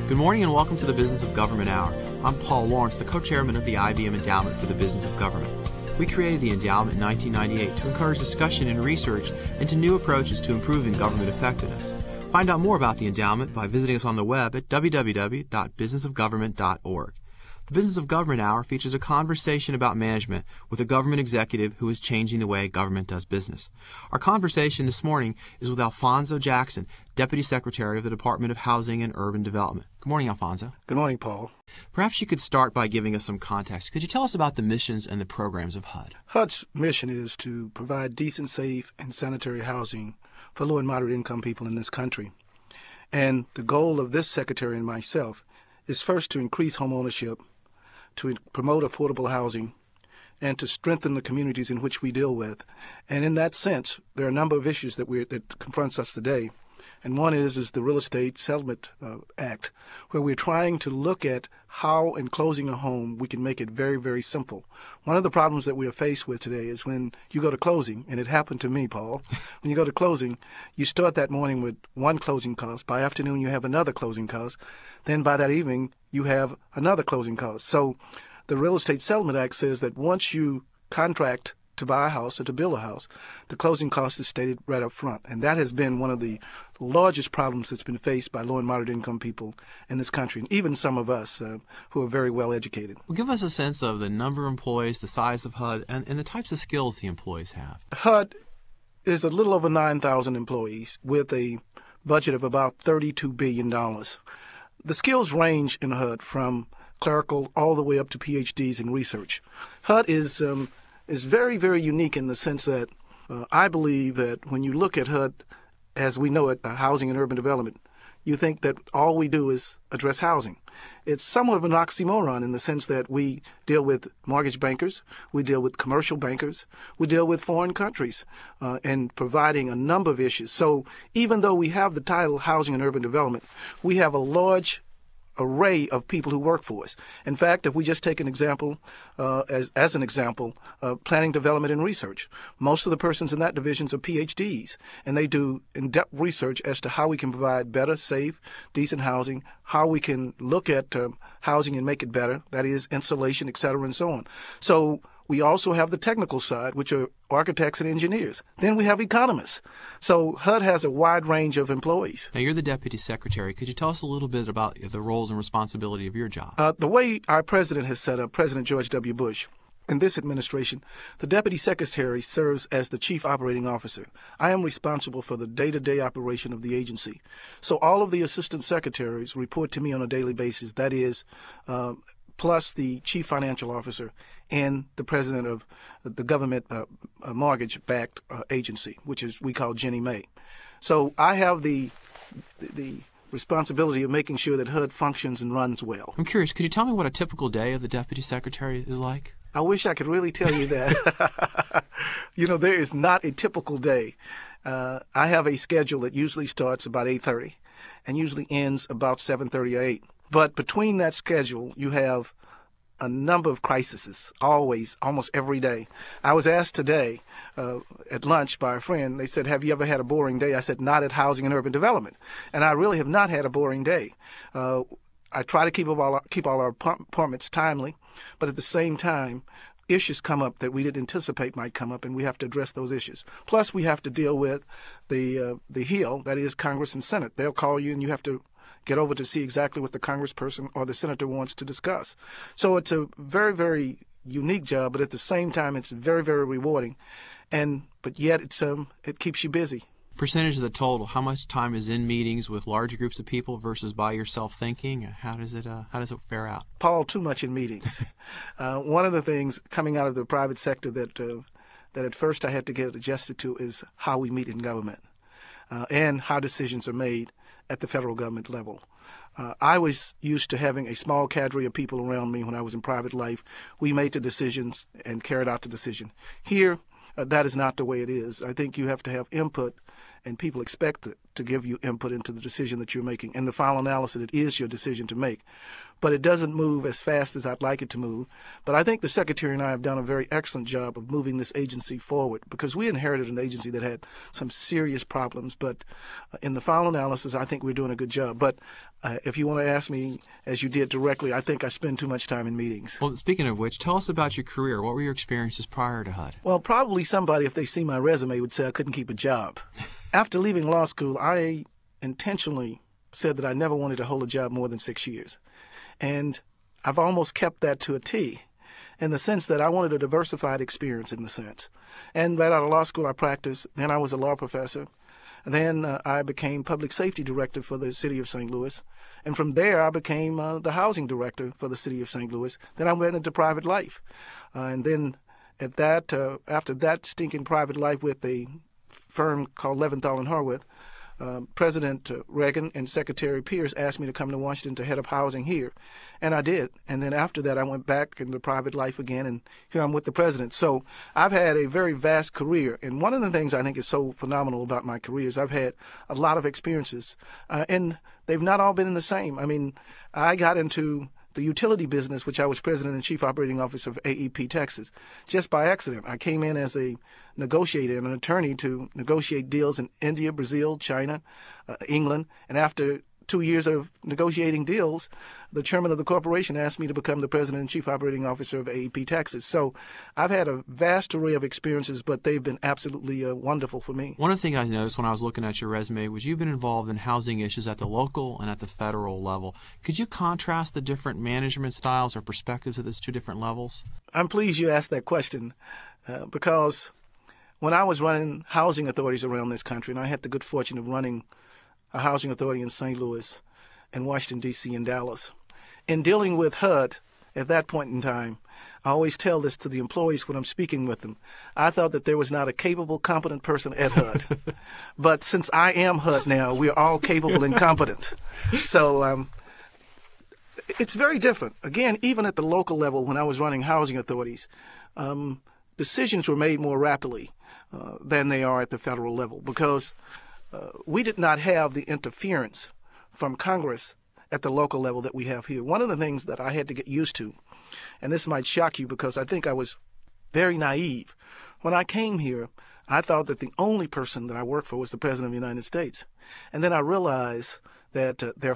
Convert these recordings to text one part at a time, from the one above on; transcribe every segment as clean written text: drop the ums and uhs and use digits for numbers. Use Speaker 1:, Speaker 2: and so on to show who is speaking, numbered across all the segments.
Speaker 1: Good morning and welcome to the Business of Government Hour. I'm Paul Lawrence, the co-chairman of the IBM Endowment for the Business of Government. We created the endowment in 1998 to encourage discussion and research into new approaches to improving government effectiveness. Find out more about the endowment by visiting us on the web at www.businessofgovernment.org. The Business of Government Hour features a conversation about management with a government executive who is changing the way government does business. Our conversation this morning is with Alfonso Jackson, Deputy Secretary of the Department of Housing and Urban Development. Good morning, Alfonso.
Speaker 2: Good morning, Paul.
Speaker 1: Perhaps you could start by giving us some context. Could you tell us about the missions and the programs of HUD?
Speaker 2: HUD's mission is to provide decent, safe, and sanitary housing for low and moderate income people in this country. And the goal of this secretary and myself is first to increase home ownership, to promote affordable housing, and to strengthen the communities in which we deal with. And in that sense, there are a number of issues that confronts us today. And one is the Real Estate Settlement Act, where we're trying to look at how, in closing a home, we can make it very, very simple. One of the problems that we are faced with today is when you go to closing, and it happened to me, Paul, when you go to closing, you start that morning with one closing cost. By afternoon, you have another closing cost. Then by that evening, you have another closing cost. So the Real Estate Settlement Act says that once you contract to buy a house or to build a house, the closing cost is stated right up front. And that has been one of the largest problems that's been faced by low and moderate income people in this country, and even some of us who are very well educated.
Speaker 1: Well, give us a sense of the number of employees, the size of HUD, and the types of skills the employees have.
Speaker 2: HUD is a little over 9,000 employees with a budget of about $32 billion. The skills range in HUD from clerical all the way up to PhDs in research. HUD is very, very unique in the sense that I believe that when you look at HUD as we know it, housing and urban development, you think that all we do is address housing. It's somewhat of an oxymoron in the sense that we deal with mortgage bankers, we deal with commercial bankers, we deal with foreign countries, and providing a number of issues. So even though we have the title Housing and Urban Development, we have a large array of people who work for us. In fact, if we just take an example, as an example, planning, development, and research, most of the persons in that division are PhDs, and they do in-depth research as to how we can provide better, safe, decent housing, how we can look at housing and make it better, that is, insulation, et cetera, and so on. So we also have the technical side, which are architects and engineers. Then we have economists. So HUD has a wide range of employees.
Speaker 1: Now, you're the Deputy Secretary. Could you tell us a little bit about the roles and responsibility of your job?
Speaker 2: The way our president has set up, President George W. Bush, in this administration, the Deputy Secretary serves as the Chief Operating Officer. I am responsible for the day-to-day operation of the agency. So all of the Assistant Secretaries report to me on a daily basis. That is, plus the Chief Financial Officer and the President of the government mortgage-backed agency, which is we call Ginnie Mae. So I have the responsibility of making sure that HUD functions and runs well.
Speaker 1: I'm curious, could you tell me what a typical day of the Deputy Secretary is like?
Speaker 2: I wish I could really tell you that. There is not a typical day. I have a schedule that usually starts about 8:30 and usually ends about 7:30 or 8. But between that schedule, you have a number of crises, always, almost every day. I was asked today at lunch by a friend, they said, have you ever had a boring day? I said, not at Housing and Urban Development. And I really have not had a boring day. I try to keep all our appointments timely, but at the same time, issues come up that we didn't anticipate might come up, and we have to address those issues. Plus, we have to deal with the Hill, that is Congress and Senate. They'll call you, and you have to get over to see exactly what the congressperson or the senator wants to discuss. So it's a very, very unique job, but at the same time, it's very, very rewarding. But yet, it keeps you busy.
Speaker 1: Percentage of the total, how much time is in meetings with large groups of people versus by yourself thinking? How does it fare out?
Speaker 2: Paul, too much in meetings. One of the things coming out of the private sector that at first I had to get adjusted to is how we meet in government and how decisions are made at the federal government level. I was used to having a small cadre of people around me when I was in private life. We made the decisions and carried out the decision. Here, that is not the way it is. I think you have to have input, and people expect to give you input into the decision that you're making. In the final analysis, it is your decision to make. But it doesn't move as fast as I'd like it to move. But I think the Secretary and I have done a very excellent job of moving this agency forward, because we inherited an agency that had some serious problems. But in the final analysis, I think we're doing a good job. But if you want to ask me, as you did directly, I think I spend too much time in meetings.
Speaker 1: Well, speaking of which, tell us about your career. What were your experiences prior to HUD?
Speaker 2: Well, probably somebody, if they see my resume, would say I couldn't keep a job. After leaving law school, I intentionally said that I never wanted to hold a job more than 6 years. And I've almost kept that to a T, in the sense that I wanted a diversified experience in the sense. And right out of law school, I practiced. Then I was a law professor. And then I became public safety director for the city of St. Louis. And from there, I became the housing director for the city of St. Louis. Then I went into private life. And then after that stinking private life with a firm called Leventhal and Horwath, President Reagan and Secretary Pierce asked me to come to Washington to head up housing here, and I did. And then after that, I went back into private life again, and here I'm with the president. So I've had a very vast career, and one of the things I think is so phenomenal about my career is I've had a lot of experiences, and they've not all been the same. I mean, I got into the utility business, which I was president and chief operating officer of AEP Texas, just by accident. I came in as a negotiator and an attorney to negotiate deals in India, Brazil, China, England. And after 2 years of negotiating deals, the chairman of the corporation asked me to become the president and chief operating officer of AEP Texas. So I've had a vast array of experiences, but they've been absolutely wonderful for me.
Speaker 1: One of the things I noticed when I was looking at your resume was you've been involved in housing issues at the local and at the federal level. Could you contrast the different management styles or perspectives at those two different levels?
Speaker 2: I'm pleased you asked that question because when I was running housing authorities around this country, and I had the good fortune of running a housing authority in St. Louis and Washington, D.C. and Dallas. In dealing with HUD at that point in time, I always tell this to the employees when I'm speaking with them. I thought that there was not a capable, competent person at HUD. But since I am HUD now, we're all capable and competent. So it's very different. Again, even at the local level, when I was running housing authorities, decisions were made more rapidly than they are at the federal level, because we did not have the interference from Congress at the local level that we have here. One of the things that I had to get used to, and this might shock you because I think I was very naive. When I came here, I thought that the only person that I worked for was the President of the United States. And then I realized that there are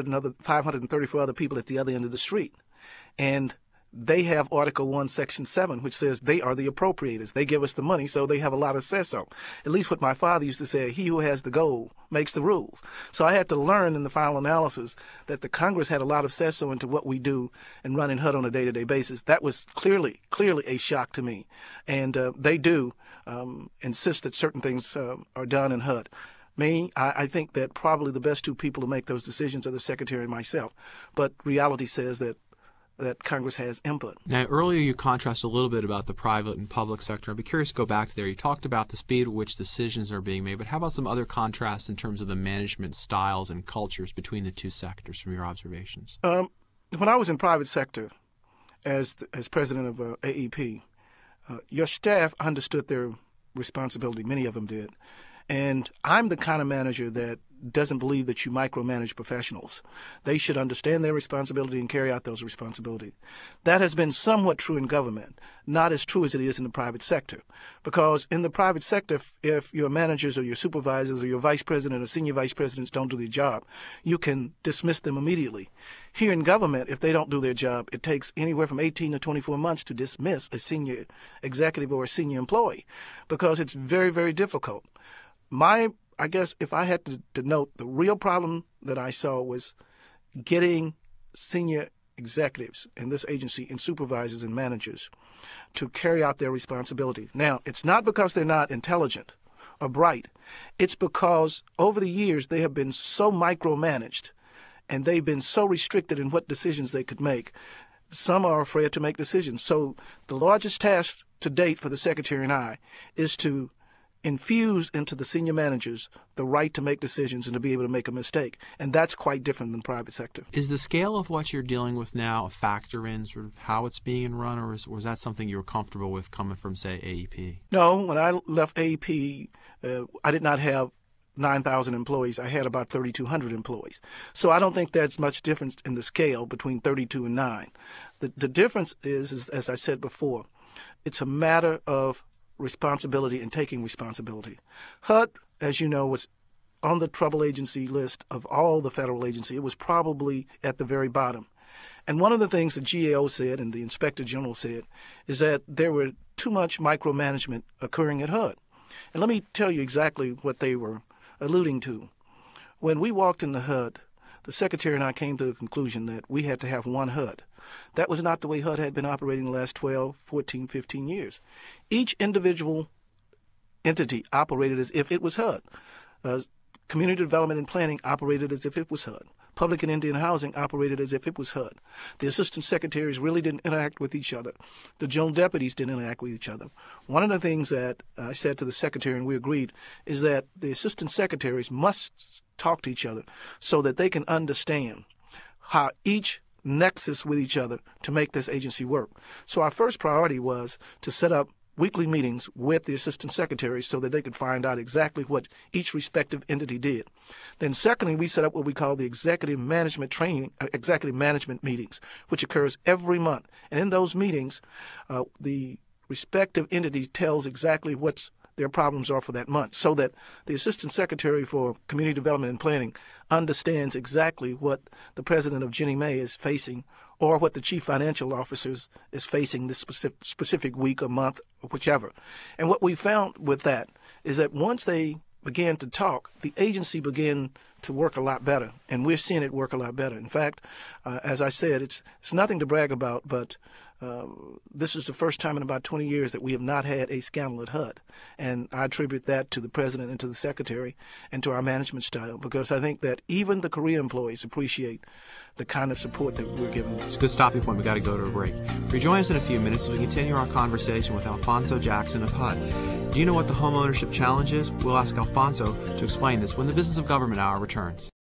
Speaker 2: 534 other people at the other end of the street. And they have Article 1, Section 7, which says they are the appropriators. They give us the money, so they have a lot of say-so. At least what my father used to say, he who has the gold makes the rules. So I had to learn in the final analysis that the Congress had a lot of say-so into what we do and running HUD on a day-to-day basis. That was clearly a shock to me. And they do insist that certain things are done in HUD. I think that probably the best two people to make those decisions are the Secretary and myself. But reality says that Congress has input.
Speaker 1: Now, earlier you contrasted a little bit about the private and public sector. I'd be curious to go back there. You talked about the speed at which decisions are being made, but how about some other contrasts in terms of the management styles and cultures between the two sectors from your observations?
Speaker 2: When I was in private sector as president of AEP, your staff understood their responsibility. Many of them did. And I'm the kind of manager that doesn't believe that you micromanage professionals. They should understand their responsibility and carry out those responsibilities. That has been somewhat true in government, not as true as it is in the private sector. Because in the private sector, if your managers or your supervisors or your vice president or senior vice presidents don't do their job, you can dismiss them immediately. Here in government, if they don't do their job, it takes anywhere from 18 to 24 months to dismiss a senior executive or a senior employee, because it's very, very difficult. I guess if I had to note, the real problem that I saw was getting senior executives in this agency and supervisors and managers to carry out their responsibility. Now, it's not because they're not intelligent or bright. It's because over the years they have been so micromanaged and they've been so restricted in what decisions they could make. Some are afraid to make decisions. So the largest task to date for the Secretary and I is to infuse into the senior managers the right to make decisions and to be able to make a mistake. And that's quite different than private sector.
Speaker 1: Is the scale of what you're dealing with now a factor in sort of how it's being run, or was that something you were comfortable with coming from, say, AEP?
Speaker 2: No, when I left AEP, I did not have 9,000 employees, I had about 3,200 employees. So I don't think there's much difference in the scale between 32 and 9. The difference is, as I said before, it's a matter of responsibility and taking responsibility. HUD, as you know, was on the trouble agency list of all the federal agencies. It was probably at the very bottom. And one of the things the GAO said and the Inspector General said is that there were too much micromanagement occurring at HUD. And let me tell you exactly what they were alluding to. When we walked into HUD, the Secretary and I came to the conclusion that we had to have one HUD. That was not the way HUD had been operating the last 12, 14, 15 years. Each individual entity operated as if it was HUD. Community Development and Planning operated as if it was HUD. Public and Indian Housing operated as if it was HUD. The assistant secretaries really didn't interact with each other. The general deputies didn't interact with each other. One of the things that I said to the secretary, and we agreed, is that the assistant secretaries must talk to each other so that they can understand how each nexus with each other to make this agency work. So our first priority was to set up weekly meetings with the assistant secretaries so that they could find out exactly what each respective entity did. Then secondly, we set up what we call the executive management meetings, which occurs every month. And in those meetings, the respective entity tells exactly what their problems are for that month, so that the Assistant Secretary for Community Development and Planning understands exactly what the President of Ginnie Mae is facing or what the Chief Financial Officer is facing this specific week or month or whichever. And what we found with that is that once they began to talk, the agency began to work a lot better, and we're seeing it work a lot better. In fact, as I said, it's nothing to brag about, but this is the first time in about 20 years that we have not had a scandal at HUD. And I attribute that to the President and to the Secretary and to our management style, because I think that even the career employees appreciate the kind of support that we're giving them.
Speaker 1: It's a good stopping point. We've got to go to a break. Rejoin us in a few minutes as we continue our conversation with Alfonso Jackson of HUD. Do you know what the home ownership challenge is? We'll ask Alfonso to explain this when the Business of Government Hour returns.